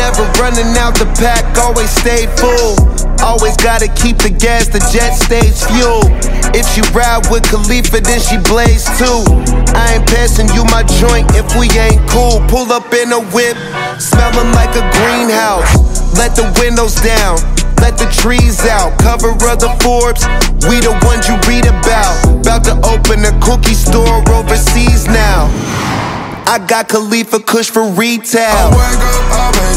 Never running out the pack, always stay full. Always gotta keep the gas, the jet stays fuel. If she ride with Khalifa, then she blaze too. I ain't passing you my joint if we ain't cool. Pull up in a whip, smelling like a greenhouse. Let the windows down, let the trees out. Cover of the Forbes, we the ones you read about. About to open a cookie store overseas now. I got Khalifa Kush for retail. I wake up,